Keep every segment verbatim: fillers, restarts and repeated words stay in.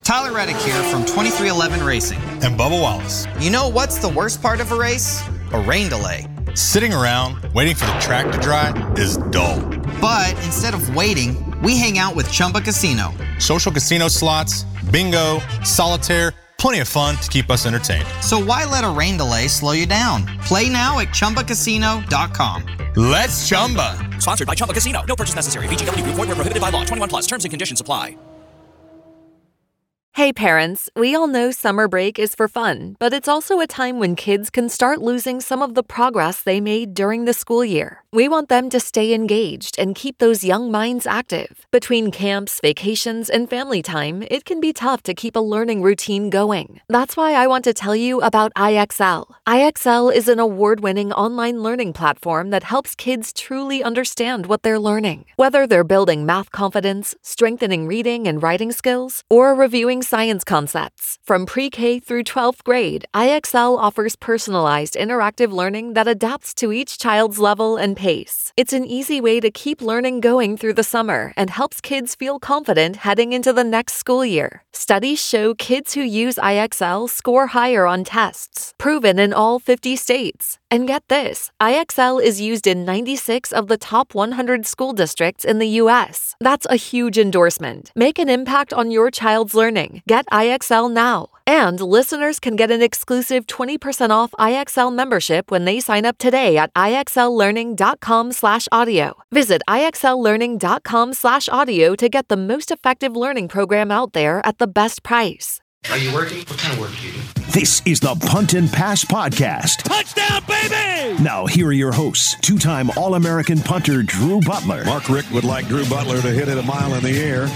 Tyler Reddick here from twenty-three eleven Racing. And Bubba Wallace. You know what's the worst part of a race? A rain delay. Sitting around waiting for the track to dry is dull. But instead of waiting, we hang out with Chumba Casino. Social casino slots, bingo, solitaire, plenty of fun to keep us entertained. So why let a rain delay slow you down? Play now at Chumba Casino dot com. Let's Chumba. Sponsored by Chumba Casino. No purchase necessary. V G W Group. Void where prohibited by law. twenty-one plus. Terms and conditions apply. Hey parents, we all know summer break is for fun, but it's also a time when kids can start losing some of the progress they made during the school year. We want them to stay engaged and keep those young minds active. Between camps, vacations, and family time, it can be tough to keep a learning routine going. That's why I want to tell you about I X L. I X L is an award-winning online learning platform that helps kids truly understand what they're learning. Whether they're building math confidence, strengthening reading and writing skills, or reviewing science concepts. From pre-K through twelfth grade, I X L offers personalized interactive learning that adapts to each child's level and pace. It's an easy way to keep learning going through the summer and helps kids feel confident heading into the next school year. Studies show kids who use I X L score higher on tests, proven in all fifty states. And get this, I X L is used in ninety-six of the top one hundred school districts in the U S. That's a huge endorsement. Make an impact on your child's learning. Get I X L now. And listeners can get an exclusive twenty percent off I X L membership when they sign up today at IXLlearning.com slash audio. Visit IXLlearning.com slash audio to get the most effective learning program out there at the best price. Are you working? What kind of work do you do? This is the Punt and Pass Podcast. Touchdown, baby! Now, here are your hosts, two-time All-American punter Drew Butler. Mark Richt would like Drew Butler to hit it a mile in the air.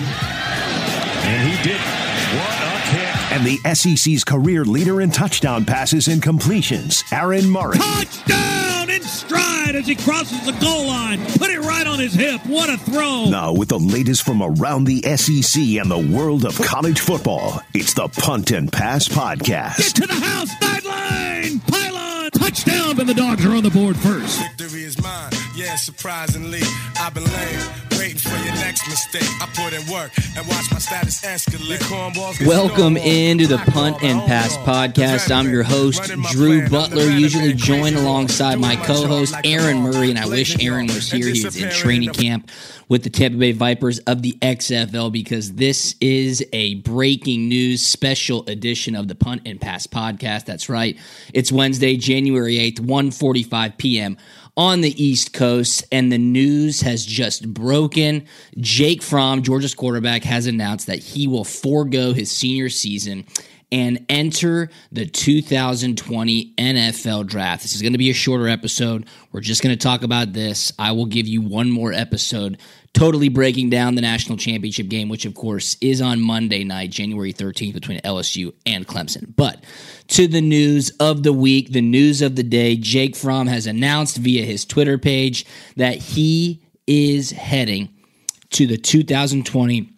And he did. What a kick. And the S E C's career leader in touchdown passes and completions, Aaron Murray. Touchdown in stride as he crosses the goal line. Put it right on his hip. What a throw. Now, with the latest from around the S E C and the world of college football, it's the Punt and Pass Podcast. Get to the house, sideline, pylon, touchdown, and the Dogs are on the board first. Victory is mine, yeah, surprisingly. I've been laying, waiting for your next mistake. I put in work and watch my status escalate. Welcome into the Punt and Pass Podcast. I'm your host, Drew Butler, usually joined alongside my co-host, Aaron Murray, and I wish Aaron was here. He is in training camp with the Tampa Bay Vipers of the X F L because this is a breaking news special edition of the Punt and Pass Podcast. That's right. It's Wednesday, January eighth, one forty-five p.m. on the East Coast, and the news has just broken. Jake Fromm, Georgia's quarterback, has announced that he will forego his senior season and enter the two thousand twenty N F L Draft. This is going to be a shorter episode. We're just going to talk about this. I will give you one more episode totally breaking down the national championship game, which, of course, is on Monday night, January thirteenth, between L S U and Clemson. But to the news of the week, the news of the day, Jake Fromm has announced via his Twitter page that he is heading to the two thousand twenty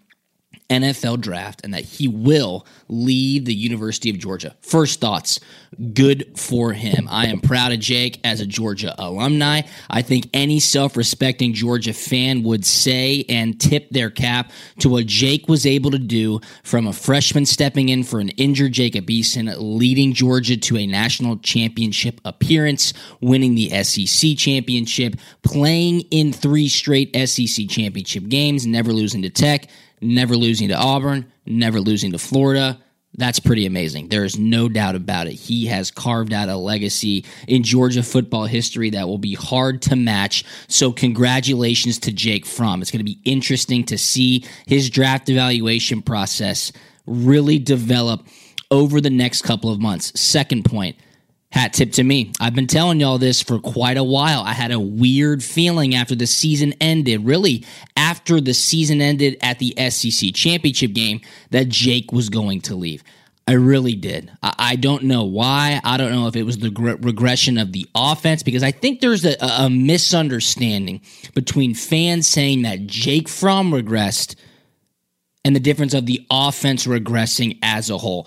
N F L Draft and that he will leave the University of Georgia. First thoughts, good for him. I am proud of Jake as a Georgia alumni. I think any self-respecting Georgia fan would say and tip their cap to what Jake was able to do from a freshman stepping in for an injured Jacob Eason, leading Georgia to a national championship appearance, winning the S E C championship, playing in three straight S E C championship games, never losing to Tech, never losing to Auburn, never losing to Florida. That's pretty amazing. There is no doubt about it. He has carved out a legacy in Georgia football history that will be hard to match. So congratulations to Jake Fromm. It's going to be interesting to see his draft evaluation process really develop over the next couple of months. Second point, hat tip to me. I've been telling y'all this for quite a while. I had a weird feeling after the season ended, really after the season ended at the S E C championship game, that Jake was going to leave. I really did. I, I don't know why. I don't know if it was the gr- regression of the offense, because I think there's a, a misunderstanding between fans saying that Jake Fromm regressed and the difference of the offense regressing as a whole.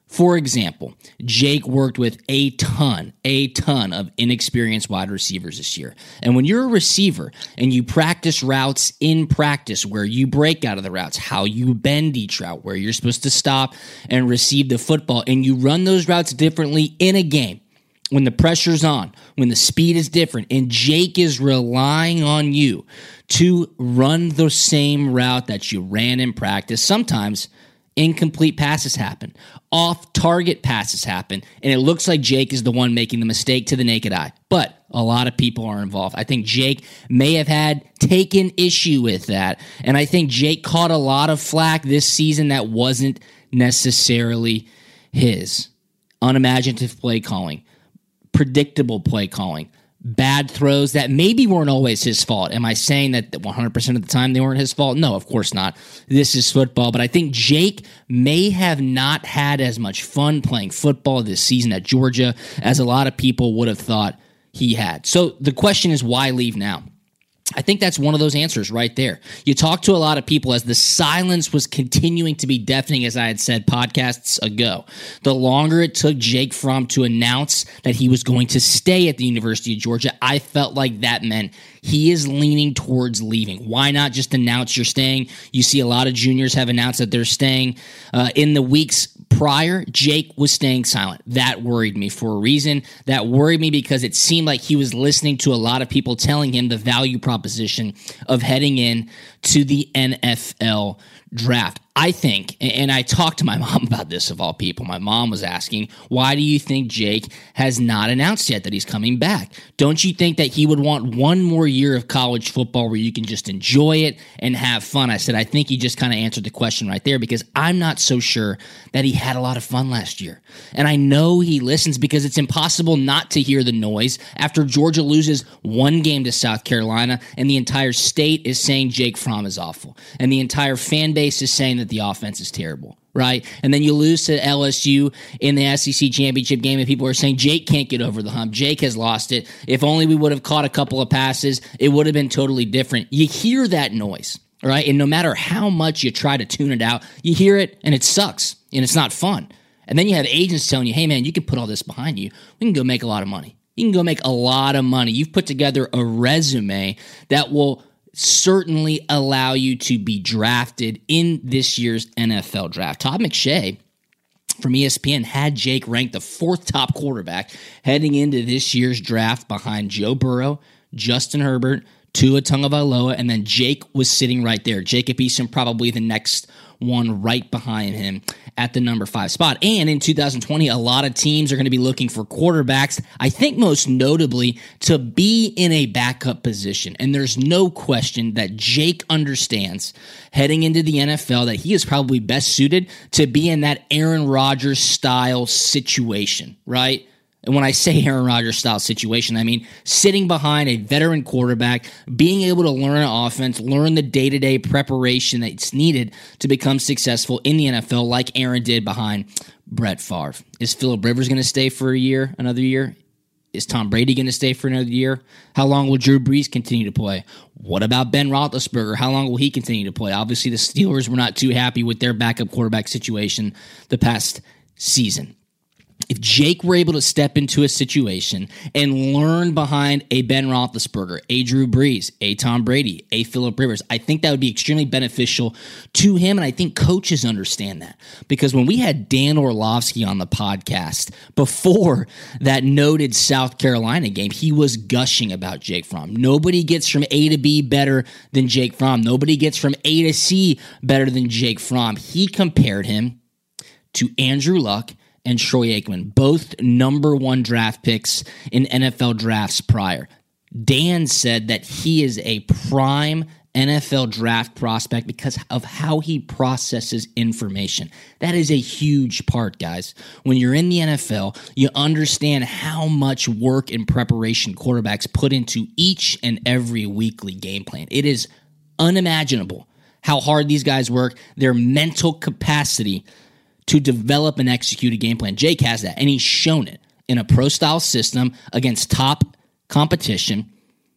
For example, Jake worked with a ton, a ton of inexperienced wide receivers this year. And when you're a receiver and you practice routes in practice, where you break out of the routes, how you bend each route, where you're supposed to stop and receive the football, and you run those routes differently in a game, when the pressure's on, when the speed is different, and Jake is relying on you to run the same route that you ran in practice, sometimes incomplete passes happen. Off-target passes happen. And it looks like Jake is the one making the mistake to the naked eye. But a lot of people are involved. I think Jake may have had taken issue with that. And I think Jake caught a lot of flack this season that wasn't necessarily his. Unimaginative play calling. Predictable play calling. Bad throws that maybe weren't always his fault. Am I saying that one hundred percent of the time they weren't his fault? No, of course not. This is football. But I think Jake may have not had as much fun playing football this season at Georgia as a lot of people would have thought he had. So the question is, why leave now? I think that's one of those answers right there. You talk to a lot of people as the silence was continuing to be deafening, as I had said podcasts ago. The longer it took Jake Fromm to announce that he was going to stay at the University of Georgia, I felt like that meant he is leaning towards leaving. Why not just announce you're staying? You see a lot of juniors have announced that they're staying. Uh, in the weeks prior, Jake was staying silent. That worried me for a reason. That worried me because it seemed like he was listening to a lot of people telling him the value proposition of heading in to the N F L draft. I think, and I talked to my mom about this of all people. My mom was asking, why do you think Jake has not announced yet that he's coming back? Don't you think that he would want one more year of college football where you can just enjoy it and have fun? I said, I think he just kind of answered the question right there, because I'm not so sure that he had a lot of fun last year. And I know he listens, because it's impossible not to hear the noise after Georgia loses one game to South Carolina and the entire state is saying Jake Fromm is awful. And the entire fan base is saying that the offense is terrible, right? And then you lose to L S U in the S E C championship game, and people are saying Jake can't get over the hump. Jake has lost it. If only we would have caught a couple of passes, it would have been totally different. You hear that noise, right? And no matter how much you try to tune it out, you hear it, and it sucks, and it's not fun. And then you have agents telling you, hey, man, you can put all this behind you. We can go make a lot of money. You can go make a lot of money. You've put together a resume that will certainly allow you to be drafted in this year's N F L draft. Todd McShay from E S P N had Jake ranked the fourth top quarterback heading into this year's draft behind Joe Burrow, Justin Herbert, Tua Tagovailoa, and then Jake was sitting right there. Jacob Eason probably the next one right behind him at the number five spot. And in two thousand twenty, a lot of teams are going to be looking for quarterbacks, I think most notably to be in a backup position. And there's no question that Jake understands heading into the N F L that he is probably best suited to be in that Aaron Rodgers style situation, right? And when I say Aaron Rodgers style situation, I mean sitting behind a veteran quarterback, being able to learn an offense, learn the day-to-day preparation that's needed to become successful in the N F L like Aaron did behind Brett Favre. Is Phillip Rivers going to stay for a year, another year? Is Tom Brady going to stay for another year? How long will Drew Brees continue to play? What about Ben Roethlisberger? How long will he continue to play? Obviously, the Steelers were not too happy with their backup quarterback situation the past season. If Jake were able to step into a situation and learn behind a Ben Roethlisberger, a Drew Brees, a Tom Brady, a Phillip Rivers, I think that would be extremely beneficial to him, and I think coaches understand that. Because when we had Dan Orlovsky on the podcast before that noted South Carolina game, he was gushing about Jake Fromm. Nobody gets from A to B better than Jake Fromm. Nobody gets from A to C better than Jake Fromm. He compared him to Andrew Luck and Troy Aikman, both number one draft picks in N F L drafts prior. Dan said that he is a prime N F L draft prospect because of how he processes information. That is a huge part, guys. When you're in the N F L, you understand how much work and preparation quarterbacks put into each and every weekly game plan. It is unimaginable how hard these guys work, their mental capacity to develop and execute a game plan. Jake has that, and he's shown it in a pro-style system against top competition,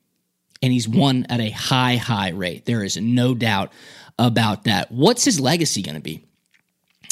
and he's won at a high, high rate. There is no doubt about that. What's his legacy going to be?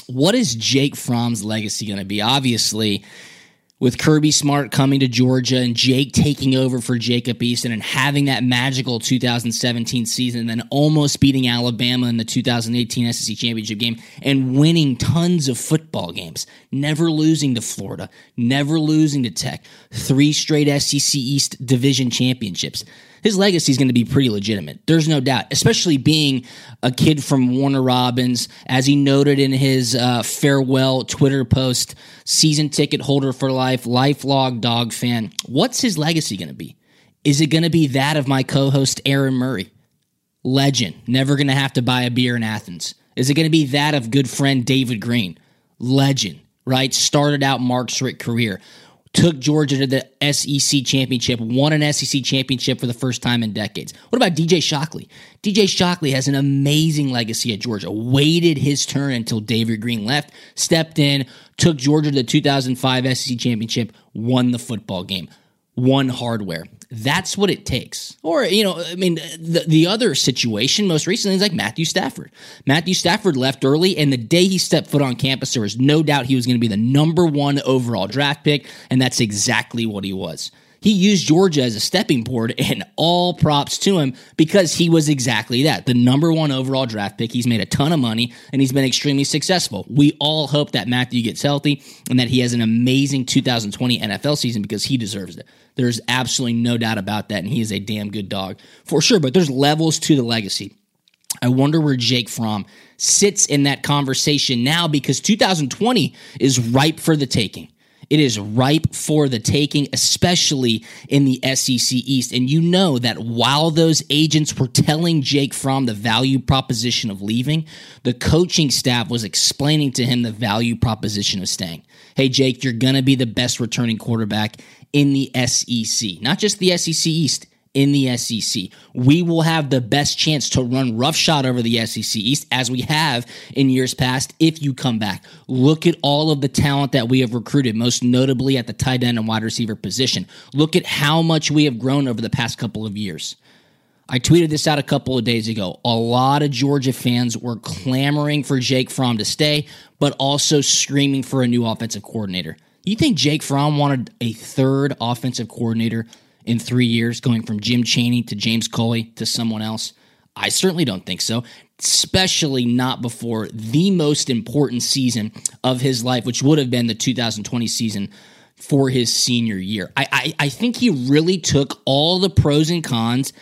What is Jake Fromm's legacy going to be? Obviously, with Kirby Smart coming to Georgia and Jake taking over for Jacob Eason and having that magical two thousand seventeen season, then almost beating Alabama in the two thousand eighteen S E C championship game and winning tons of football games, never losing to Florida, never losing to Tech, three straight S E C East division championships. His legacy is going to be pretty legitimate. There's no doubt, especially being a kid from Warner Robins, as he noted in his uh, farewell Twitter post, season ticket holder for life, lifelong dog fan. What's his legacy going to be? Is it going to be that of my co-host Aaron Murray? Legend, never going to have to buy a beer in Athens. Is it going to be that of good friend David Green? Legend, right? Started out Mark's Richt career. Took Georgia to the S E C championship, won an S E C championship for the first time in decades. What about D J Shockley? D J Shockley has an amazing legacy at Georgia. Waited his turn until David Green left, stepped in, took Georgia to the two thousand five S E C championship, won the football game, won hardware. That's what it takes. Or, you know, I mean, the, the other situation most recently is like Matthew Stafford. Matthew Stafford left early, and the day he stepped foot on campus, there was no doubt he was going to be the number one overall draft pick, and that's exactly what he was. He used Georgia as a stepping board, and all props to him because he was exactly that, the number one overall draft pick. He's made a ton of money, and he's been extremely successful. We all hope that Matthew gets healthy and that he has an amazing two thousand twenty N F L season because he deserves it. There's absolutely no doubt about that, and he is a damn good dog for sure, but there's levels to the legacy. I wonder where Jake Fromm sits in that conversation now because two thousand twenty is ripe for the taking. It is ripe for the taking, especially in the S E C East. And you know that while those agents were telling Jake Fromm the value proposition of leaving, the coaching staff was explaining to him the value proposition of staying. Hey, Jake, you're going to be the best returning quarterback in the S E C. Not just the S E C East, in the S E C. We will have the best chance to run roughshod over the S E C East as we have in years past if you come back. Look at all of the talent that we have recruited, most notably at the tight end and wide receiver position. Look at how much we have grown over the past couple of years. I tweeted this out a couple of days ago. A lot of Georgia fans were clamoring for Jake Fromm to stay, but also screaming for a new offensive coordinator. You think Jake Fromm wanted a third offensive coordinator in three years, going from Jim Chaney to James Coley to someone else? I certainly don't think so, especially not before the most important season of his life, which would have been the two thousand twenty season for his senior year. I, I, I think he really took all the pros and cons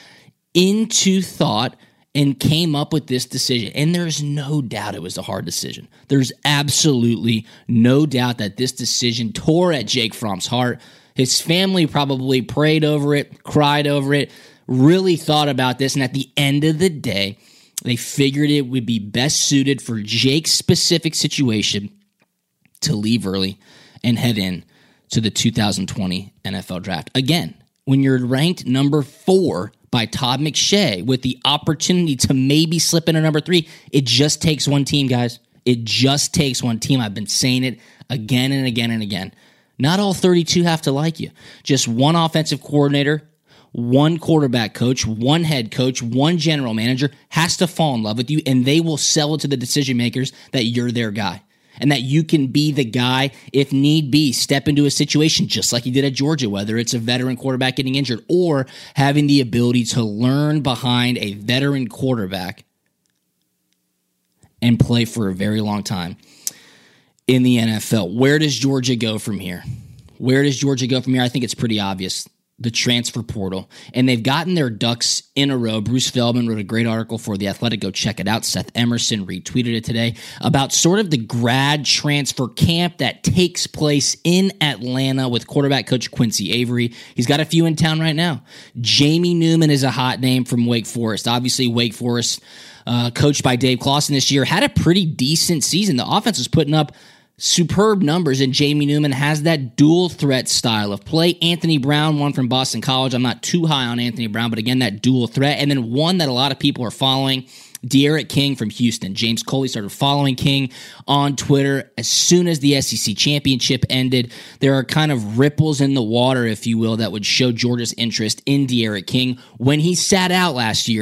into thought and came up with this decision. And there's no doubt it was a hard decision. There's absolutely no doubt that this decision tore at Jake Fromm's heart. His family probably prayed over it, cried over it, really thought about this, and at the end of the day, they figured it would be best suited for Jake's specific situation to leave early and head in to the two thousand twenty N F L Draft. Again, when you're ranked number four by Todd McShay with the opportunity to maybe slip into number three, it just takes one team, guys. It just takes one team. I've been saying it again and again and again. Not all thirty-two have to like you. Just one offensive coordinator, one quarterback coach, one head coach, one general manager has to fall in love with you, and they will sell it to the decision makers that you're their guy and that you can be the guy, if need be, step into a situation just like you did at Georgia, whether it's a veteran quarterback getting injured or having the ability to learn behind a veteran quarterback and play for a very long time in the N F L. Where does Georgia go from here? Where does Georgia go from here? I think it's pretty obvious. The transfer portal. And they've gotten their ducks in a row. Bruce Feldman wrote a great article for The Athletic. Go check it out. Seth Emerson retweeted it today about sort of the grad transfer camp that takes place in Atlanta with quarterback coach Quincy Avery. He's got a few in town right now. Jamie Newman is a hot name from Wake Forest. Obviously, Wake Forest, uh, coached by Dave Clawson this year, had a pretty decent season. The offense was putting up superb numbers, and Jamie Newman has that dual threat style of play. Anthony Brown, one from Boston College. I'm not too high on Anthony Brown, but again, that dual threat. And then one that a lot of people are following, De'Aaron King from Houston. James Coley started following King on Twitter as soon as the S E C championship ended. There are kind of ripples in the water, if you will, that would show Georgia's interest in De'Aaron King. When he sat out last year,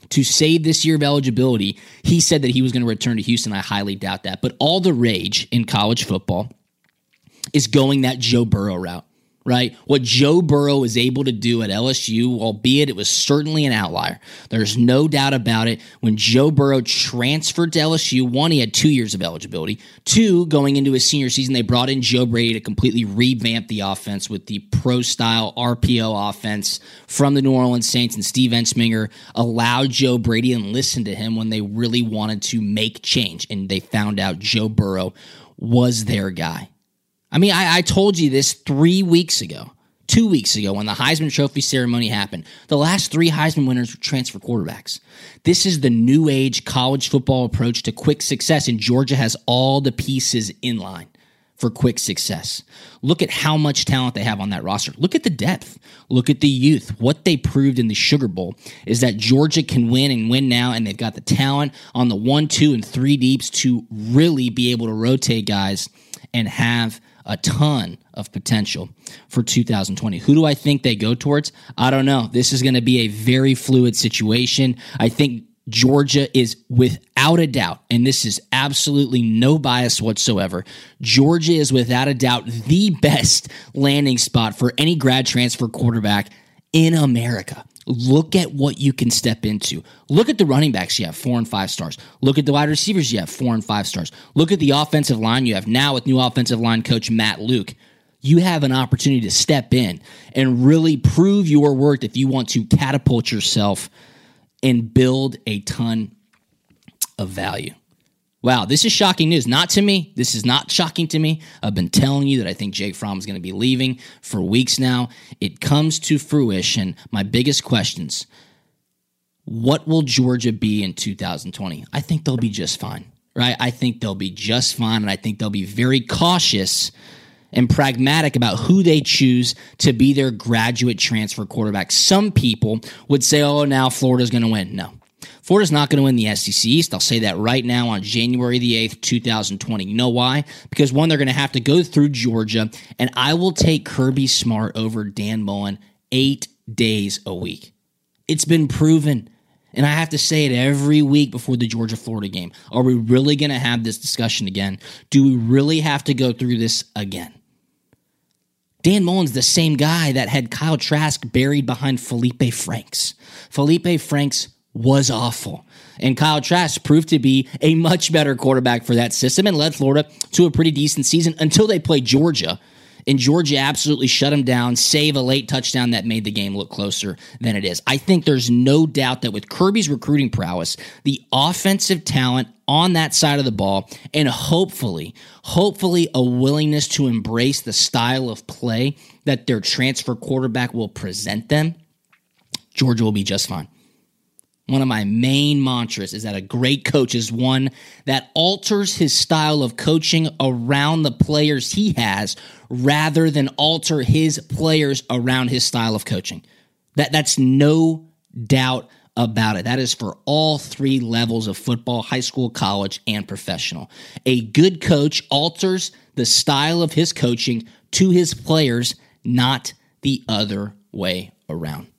to save this year of eligibility, he said that he was going to return to Houston. I highly doubt that. But all the rage in college football is going that Joe Burrow route, right? What Joe Burrow is able to do at L S U, albeit it was certainly an outlier. There's no doubt about it. When Joe Burrow transferred to L S U, one, he had two years of eligibility. Two, going into his senior season, they brought in Joe Brady to completely revamp the offense with the pro-style R P O offense from the New Orleans Saints, and Steve Ensminger allowed Joe Brady and listened to him when they really wanted to make change, and they found out Joe Burrow was their guy. I mean, I, I told you this three weeks ago, two weeks ago when the Heisman Trophy ceremony happened. The last three Heisman winners were transfer quarterbacks. This is the new age college football approach to quick success, and Georgia has all the pieces in line for quick success. Look at how much talent they have on that roster. Look at the depth. Look at the youth. What they proved in the Sugar Bowl is that Georgia can win and win now, and they've got the talent on the one, two, and three deeps to really be able to rotate guys and have a ton of potential for two thousand twenty. Who do I think they go towards? I don't know. This is going to be a very fluid situation. I think Georgia is without a doubt, and this is absolutely no bias whatsoever, Georgia is without a doubt the best landing spot for any grad transfer quarterback in America. Look at what you can step into. Look at the running backs you have, four and five stars. Look at the wide receivers you have, four and five stars. Look at the offensive line you have now with new offensive line coach Matt Luke. You have an opportunity to step in and really prove your worth if you want to catapult yourself and build a ton of value. Wow, this is shocking news. Not to me. This is not shocking to me. I've been telling you that I think Jake Fromm is going to be leaving for weeks now. It comes to fruition. My biggest questions: what will Georgia be in two thousand twenty? I think they'll be just fine, right? I think they'll be just fine, and I think they'll be very cautious and pragmatic about who they choose to be their graduate transfer quarterback. Some people would say, oh, now Florida's going to win. No. Florida's not going to win the S E C East. I'll say that right now on January the eighth, twenty twenty. You know why? Because, one, they're going to have to go through Georgia, and I will take Kirby Smart over Dan Mullen eight days a week. It's been proven, and I have to say it every week before the Georgia-Florida game. Are we really going to have this discussion again? Do we really have to go through this again? Dan Mullen's the same guy that had Kyle Trask buried behind Felipe Franks. Felipe Franks was awful. And Kyle Trask proved to be a much better quarterback for that system and led Florida to a pretty decent season until they played Georgia. And Georgia absolutely shut him down, save a late touchdown that made the game look closer than it is. I think there's no doubt that with Kirby's recruiting prowess, the offensive talent on that side of the ball, and hopefully, hopefully a willingness to embrace the style of play that their transfer quarterback will present them, Georgia will be just fine. One of my main mantras is that a great coach is one that alters his style of coaching around the players he has rather than alter his players around his style of coaching. That, that's no doubt about it. That is for all three levels of football: high school, college, and professional. A good coach alters the style of his coaching to his players, not the other way around.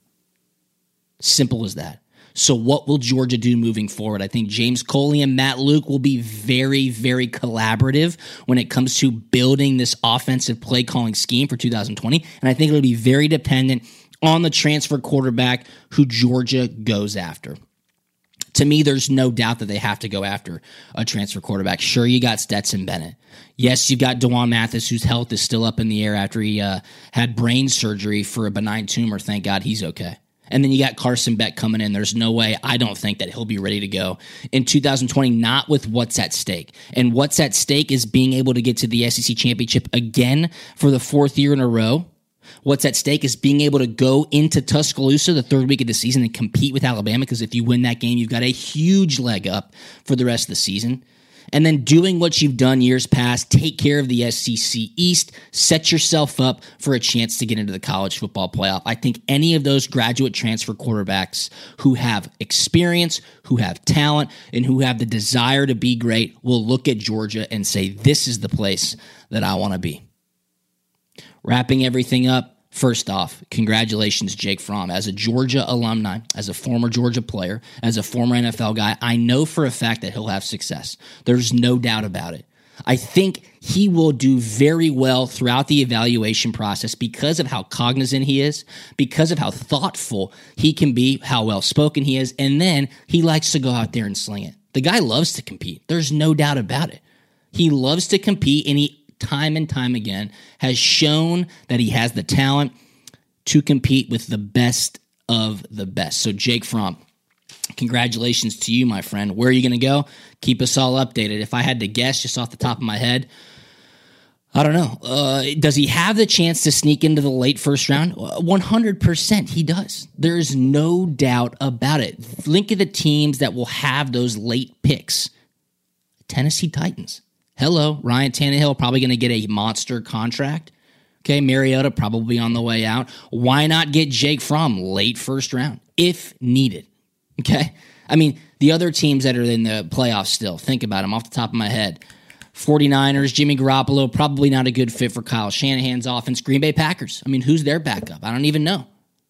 Simple as that. So what will Georgia do moving forward? I think James Coley and Matt Luke will be very, very collaborative when it comes to building this offensive play calling scheme for two thousand twenty. And I think it'll be very dependent on the transfer quarterback who Georgia goes after. To me, there's no doubt that they have to go after a transfer quarterback. Sure, you got Stetson Bennett. Yes, you've got DeJuan Mathis, whose health is still up in the air after he uh, had brain surgery for a benign tumor. Thank God he's okay. And then you got Carson Beck coming in. There's no way, I don't think, that he'll be ready to go in two thousand twenty, not with what's at stake. And what's at stake is being able to get to the S E C championship again for the fourth year in a row. What's at stake is being able to go into Tuscaloosa the third week of the season and compete with Alabama, because if you win that game, you've got a huge leg up for the rest of the season. And then doing what you've done years past, take care of the S E C East, set yourself up for a chance to get into the college football playoff. I think any of those graduate transfer quarterbacks who have experience, who have talent, and who have the desire to be great will look at Georgia and say, this is the place that I want to be. Wrapping everything up First off, congratulations, Jake Fromm. As a Georgia alumni, as a former Georgia player, as a former N F L guy, I know for a fact that he'll have success. There's no doubt about it. I think he will do very well throughout the evaluation process because of how cognizant he is, because of how thoughtful he can be, how well-spoken he is, and then he likes to go out there and sling it. The guy loves to compete. There's no doubt about it. He loves to compete, and he, time and time again, has shown that he has the talent to compete with the best of the best. So, Jake Fromm, congratulations to you, my friend. Where are you going to go? Keep us all updated. If I had to guess just off the top of my head, I don't know. Uh, does he have the chance to sneak into the late first round? one hundred percent he does. There's no doubt about it. Think of the teams that will have those late picks. Tennessee Titans. Hello, Ryan Tannehill probably going to get a monster contract. Okay, Mariota probably on the way out. Why not get Jake Fromm late first round if needed? Okay, I mean, the other teams that are in the playoffs still, think about them off the top of my head. forty-niners, Jimmy Garoppolo, probably not a good fit for Kyle Shanahan's offense. Green Bay Packers, I mean, who's their backup? I don't even know.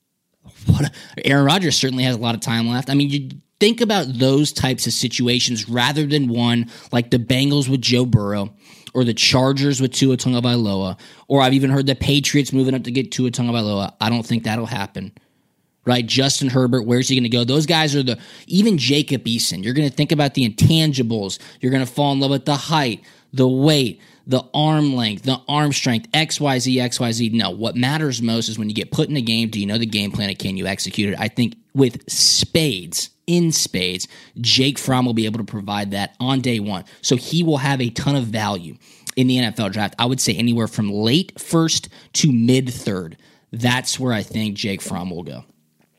What? Aaron Rodgers certainly has a lot of time left. I mean, you think about those types of situations rather than one like the Bengals with Joe Burrow or the Chargers with Tua Tagovailoa, or I've even heard the Patriots moving up to get Tua Tagovailoa. I don't think that'll happen. Right, Justin Herbert, where's he going to go? Those guys are the, even Jacob Eason. You're going to think about the intangibles. You're going to fall in love with the height, the weight, the arm length, the arm strength, X Y Z, X Y Z. No, what matters most is when you get put in a game, do you know the game plan and can you execute it? I think with spades, in spades, Jake Fromm will be able to provide that on day one. So he will have a ton of value in the N F L draft. I would say anywhere from late first to mid third. That's where I think Jake Fromm will go.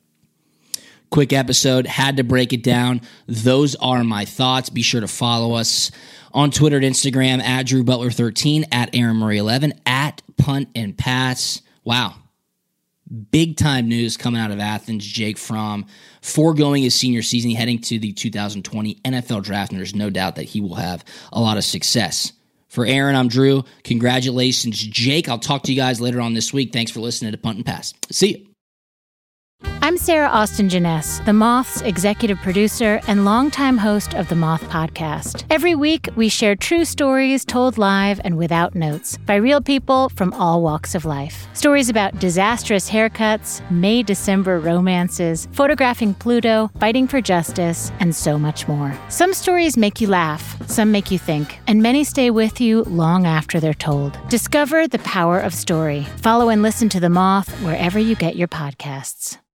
Quick episode, had to break it down. Those are my thoughts. Be sure to follow us on Twitter and Instagram at Drew Butler thirteen, at Aaron Murray eleven, at Punt and Pass. Wow. Big time news coming out of Athens. Jake Fromm foregoing his senior season, heading to the two thousand twenty N F L draft, and there's no doubt that he will have a lot of success. For Aaron, I'm Drew. Congratulations, Jake. I'll talk to you guys later on this week. Thanks for listening to Punt and Pass. See you. I'm Sarah Austin Jeunesse, The Moth's executive producer and longtime host of The Moth Podcast. Every week, we share true stories told live and without notes by real people from all walks of life. Stories about disastrous haircuts, May-December romances, photographing Pluto, fighting for justice, and so much more. Some stories make you laugh, some make you think, and many stay with you long after they're told. Discover the power of story. Follow and listen to The Moth wherever you get your podcasts.